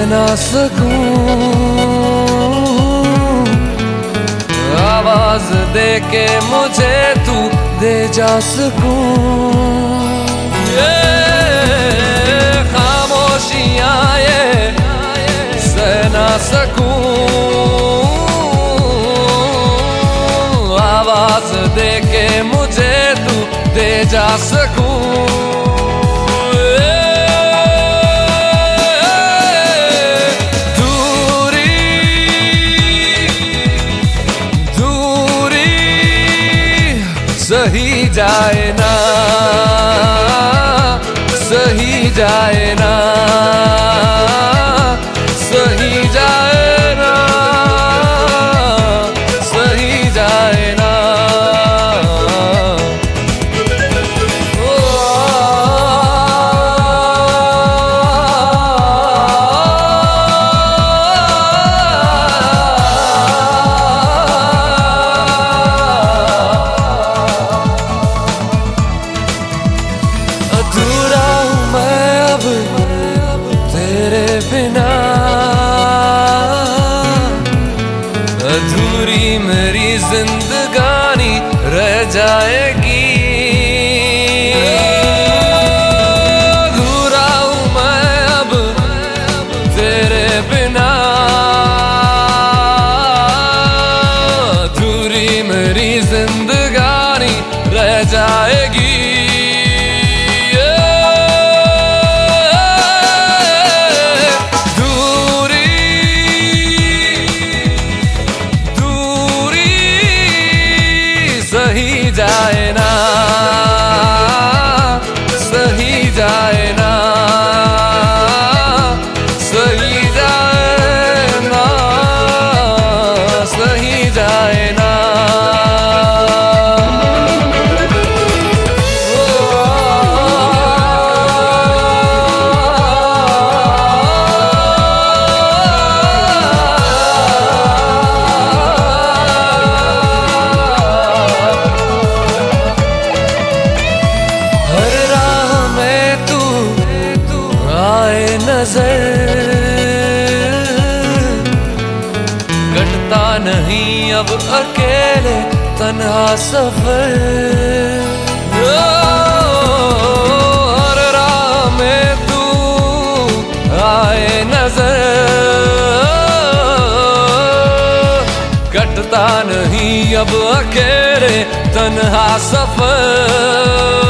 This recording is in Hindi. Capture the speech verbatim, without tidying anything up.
ना सकूं, आवाज दे के मुझे तू दे जा सकूं। ये खामोशियां ये सह ना सकूं, आवाज दे के मुझे तू दे जा सकूं। सही जाए ना, सही जाए ना, सही जाए ना, सही जाए ना। ओ अधूरा हूँ मैं अब तेरे बिना, अधूरी मेरी जिंदगानी रह जाएगी। अधूरा हूँ मैं अब तेरे बिना, अधूरी मेरी जिंदगानी रह जाएगी। सही जाए ना, सही जाए ना, सही जाए ना, सही जाए ना। नजर कटता नहीं अब अकेले तन्हा सफर, हर राह में तू आए नजर, कटता नहीं अब अकेले तन्हा सफर।